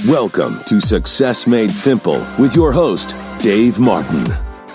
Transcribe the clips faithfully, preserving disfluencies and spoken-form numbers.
Welcome to Success Made Simple with your host, Dave Martin.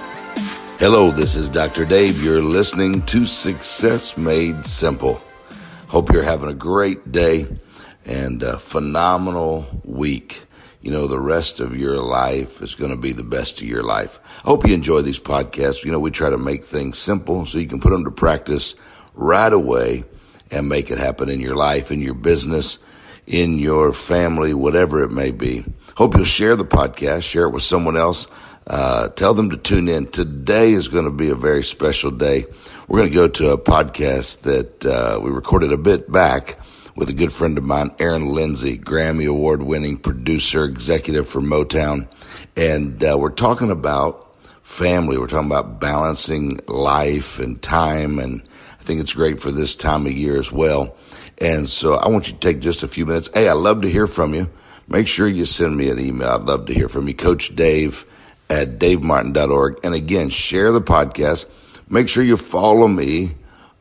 Hello, this is Doctor Dave. You're listening to Success Made Simple. Hope you're having a great day and a phenomenal week. You know, the rest of your life is going to be the best of your life. I hope you enjoy these podcasts. You know, we try to make things simple so you can put them to practice right away and make it happen in your life, in your business, in your family, whatever it may be. Hope you'll share the podcast, share it with someone else. Uh, tell them to tune in. Today is going to be a very special day. We're going to go to a podcast that uh, we recorded a bit back with a good friend of mine, Aaron Lindsay, Grammy Award-winning producer, executive for Motown. And uh, we're talking about family. We're talking about balancing life and time, and I think it's great for this time of year as well. And so I want you to take just a few minutes. Hey, I'd love to hear from you. Make sure you send me an email. I'd love to hear from you. Coach Dave at dave martin dot org. And again, share the podcast. Make sure you follow me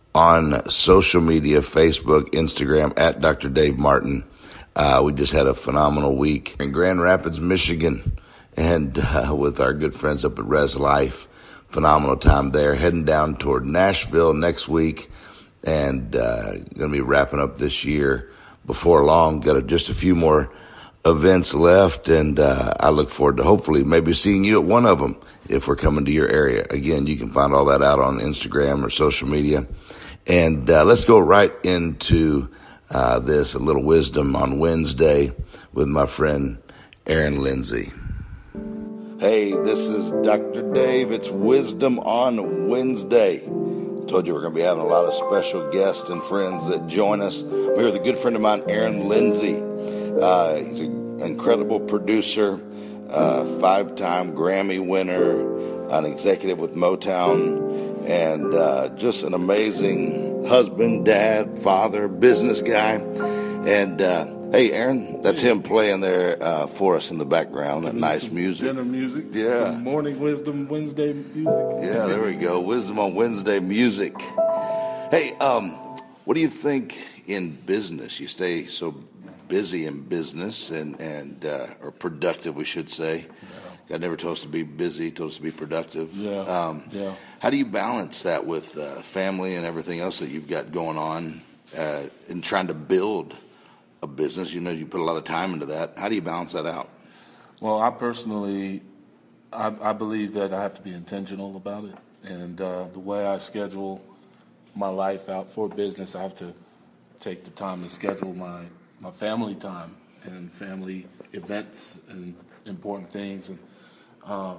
on social media, Facebook, Instagram, at Doctor Dave Martin. Uh, we just had a phenomenal week in Grand Rapids, Michigan, and uh, with our good friends up at Res Life. Phenomenal time there. Heading down toward Nashville next week. And uh going to be wrapping up this year before long. Got a, just a few more events left, and uh I look forward to hopefully maybe seeing you at one of them if we're coming to your area. Again, you can find all that out on Instagram or social media. And uh let's go right into uh this, a little wisdom on Wednesday with my friend Aaron Lindsay. Hey, this is Doctor Dave. It's Wisdom on Wednesday. Told you we're going to be having a lot of special guests and friends that join us. We're here with a good friend of mine, Aaron Lindsay. Uh, he's an incredible producer, uh, five-time Grammy winner, an executive with Motown, and uh, just an amazing husband, dad, father, business guy. And uh, hey, Aaron, that's him playing there uh, for us in the background. That nice music. Dinner music. Yeah. Some morning wisdom Wednesday music. Yeah, there we go. Wisdom on Wednesday music. Hey, um, what do you think in business? You stay so busy in business and, and uh, or productive, we should say. Yeah. God never told us to be busy, told us to be productive. Yeah. Um, yeah. How do you balance that with uh, family and everything else that you've got going on uh, in trying to build a business? You know, you put a lot of time into that. How do you balance that out? Well, I personally, I, I believe that I have to be intentional about it. And uh, the way I schedule my life out for business, I have to take the time to schedule my, my family time and family events and important things. And uh,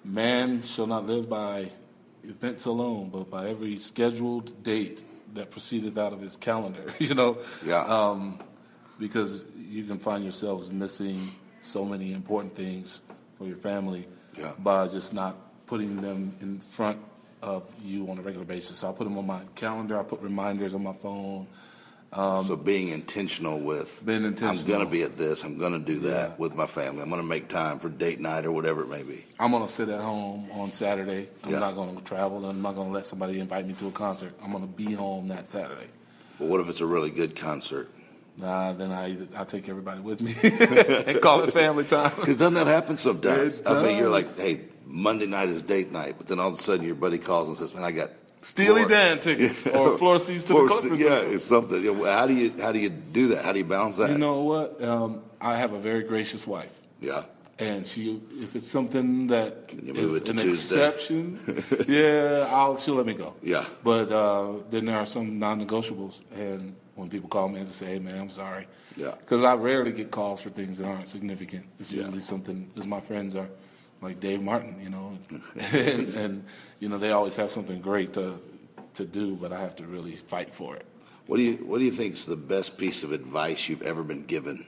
man shall not live by events alone, but by every scheduled date that proceeded out of his calendar, you know? Yeah. Um, because you can find yourselves missing so many important things for your family yeah. by just not putting them in front of you on a regular basis. So I put them on my calendar. I put reminders on my phone. Um, so being intentional with, being intentional. I'm going to be at this, I'm going to do that yeah. with my family. I'm going to make time for date night or whatever it may be. I'm going to sit at home on Saturday. I'm yeah. not going to travel, and I'm not going to let somebody invite me to a concert. I'm going to be home that Saturday. Well, what if it's a really good concert? Nah, then I I take everybody with me and call it family time. Because doesn't that happen sometimes? It I mean, you're does. like, hey, Monday night is date night, but then all of a sudden your buddy calls and says, man, I got Steely floor. Dan tickets or floor seats to floor the Clippers. Yeah, it's something. How do you how do you do that? How do you balance that? You know what? Um, I have a very gracious wife. Yeah. And she, if it's something that is it an Tuesday? exception, yeah, I'll she'll let me go. Yeah. But uh, then there are some non-negotiables, and when people call me and just say, "Hey, man, I'm sorry," Yeah. because I rarely get calls for things that aren't significant. It's Yeah. usually something, because my friends are like Dave Martin, you know, and, and you know they always have something great to to do, but I have to really fight for it. What do you What do you think is the best piece of advice you've ever been given?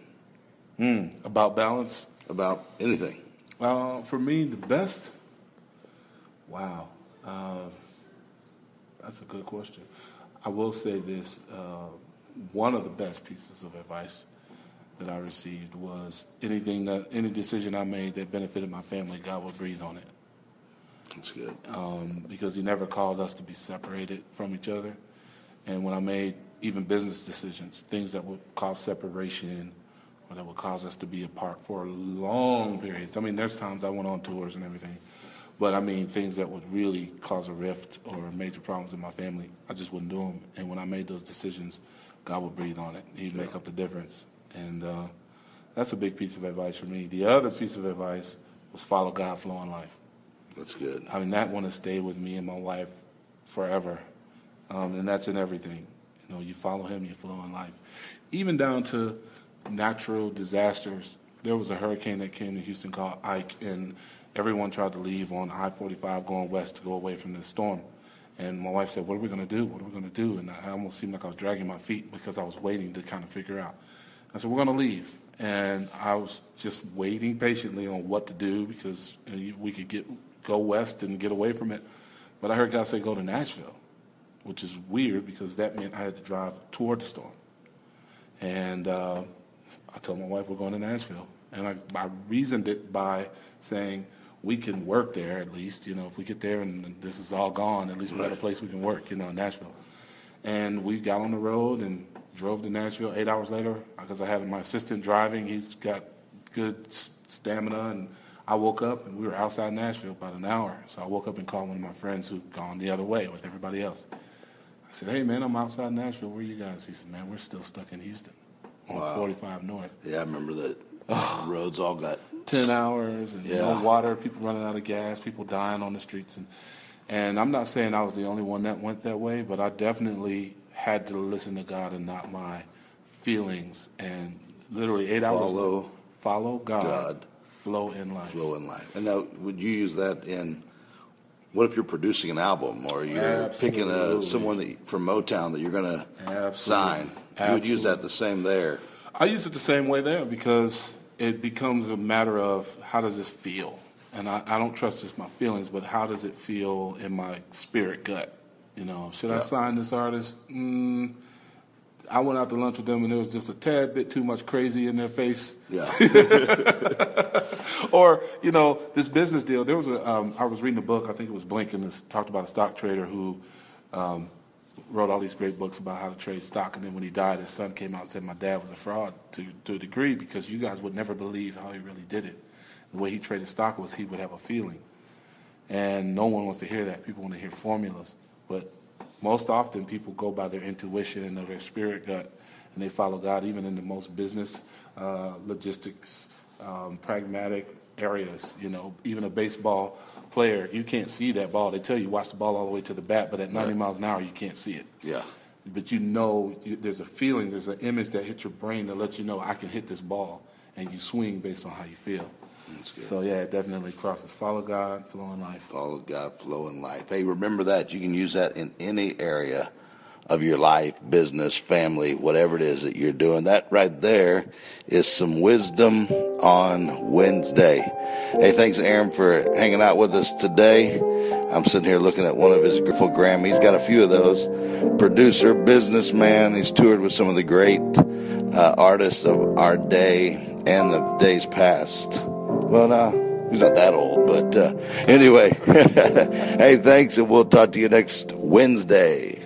Mm, about balance. About anything? Uh, for me, the best. Wow, uh, that's a good question. I will say this: uh, one of the best pieces of advice that I received was anything that any decision I made that benefited my family, God would breathe on it. That's good. Um, because He never called us to be separated from each other, and when I made even business decisions, things that would cause separation or that would cause us to be apart for long periods. I mean, there's times I went on tours and everything, but I mean, things that would really cause a rift or major problems in my family, I just wouldn't do them. And when I made those decisions, God would breathe on it. He'd make up the difference. And uh, that's a big piece of advice for me. The other piece of advice was follow God, flow in life. That's good. I mean, that one has stayed with me and my wife forever. Um, and that's in everything. You know, you follow him, you flow in life. Even down to natural disasters. There was a hurricane that came to Houston called Ike, and everyone tried to leave on I forty-five going west to go away from the storm. And my wife said, what are we going to do? What are we going to do? And I almost seemed like I was dragging my feet because I was waiting to kind of figure out. I said, we're going to leave. And I was just waiting patiently on what to do because we could get go west and get away from it. But I heard God say, go to Nashville, which is weird because that meant I had to drive toward the storm. And uh, I told my wife we're going to Nashville. And I, I reasoned it by saying we can work there at least. You know, if we get there and this is all gone, at least we got a place we can work, you know, in Nashville. And we got on the road and drove to Nashville eight hours later because I had my assistant driving. He's got good stamina. And I woke up and we were outside Nashville about an hour. So I woke up and called one of my friends who'd gone the other way with everybody else. I said, hey, man, I'm outside Nashville. Where are you guys? He said, man, we're still stuck in Houston on wow. forty-five North. Yeah, I remember that. The roads all got ten hours and yeah. no water, people running out of gas, people dying on the streets. And, and I'm not saying I was the only one that went that way, but I definitely had to listen to God and not my feelings. And literally eight follow, hours follow God, God, flow in life. Flow in life. And now, would you use that in, what if you're producing an album or you're Absolutely. picking a, someone that, from Motown that you're going to sign? You would use that the same there. I use it the same way there because it becomes a matter of how does this feel? And I, I don't trust just my feelings, but how does it feel in my spirit gut? You know, should yeah. I sign this artist? Mm, I went out to lunch with them and there was just a tad bit too much crazy in their face. Yeah. Or, you know, this business deal. There was a, um, I was reading a book, I think it was Blinken, that talked about a stock trader who um, wrote all these great books about how to trade stock. And then when he died, his son came out and said, my dad was a fraud to, to a degree because you guys would never believe how he really did it. The way he traded stock was he would have a feeling. And no one wants to hear that. People want to hear formulas. But most often people go by their intuition or their spirit gut, and they follow God even in the most business, uh, logistics, um, pragmatic areas. You know, even a baseball player, you can't see that ball. They tell you watch the ball all the way to the bat, but at ninety yeah. miles an hour, you can't see it. Yeah. But you know, you, there's a feeling, there's an image that hits your brain that lets you know I can hit this ball, and you swing based on how you feel. So, yeah, it definitely crosses. Follow God, flow in life. Follow God, flow in life. Hey, remember that. You can use that in any area of your life, business, family, whatever it is that you're doing. That right there is some wisdom on Wednesday. Hey, thanks, Aaron, for hanging out with us today. I'm sitting here looking at one of his beautiful Grammys. He's got a few of those. Producer, businessman. He's toured with some of the great uh, artists of our day and of days past. Well, no, he's not that old, but uh, anyway. Hey, thanks, and we'll talk to you next Wednesday.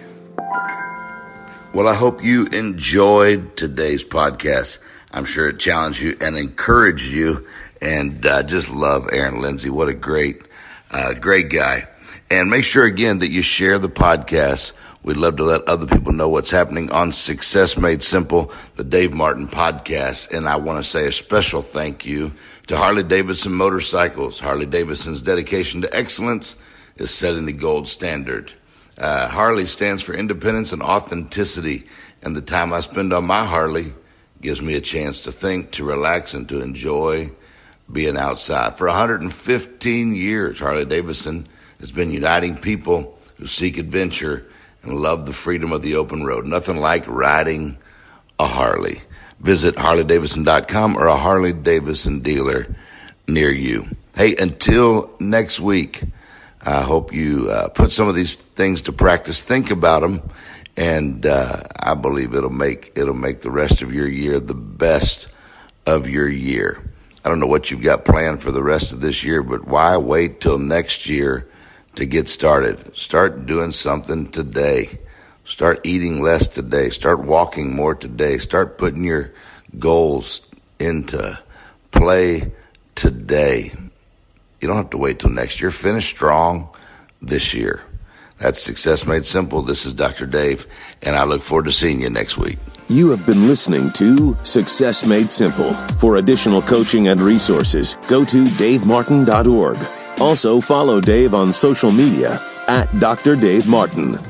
Well, I hope you enjoyed today's podcast. I'm sure it challenged you and encouraged you, and I uh, just love Aaron Lindsay. What a great, uh, great guy. And make sure, again, that you share the podcast. We'd love to let other people know what's happening on Success Made Simple, the Dave Martin podcast. And I want to say a special thank you to Harley-Davidson Motorcycles. Harley-Davidson's dedication to excellence is setting the gold standard. Uh, Harley stands for independence and authenticity. And the time I spend on my Harley gives me a chance to think, to relax, and to enjoy being outside. For one hundred fifteen years, Harley-Davidson has been uniting people who seek adventure and love the freedom of the open road. Nothing like riding a Harley. Visit Harley Davidson dot com or a Harley-Davidson dealer near you. Hey, until next week, I hope you uh, put some of these things to practice. Think about them, and uh, I believe it'll make it'll make the rest of your year the best of your year. I don't know what you've got planned for the rest of this year, but why wait till next year to get started? Start doing something today. Start eating less today. Start walking more today. Start putting your goals into play today. You don't have to wait till next year. Finish strong this year. That's Success Made Simple. This is Doctor Dave, and I look forward to seeing you next week. You have been listening to Success Made Simple. For additional coaching and resources, go to dave martin dot org. Also, follow Dave on social media at Doctor Dave Martin.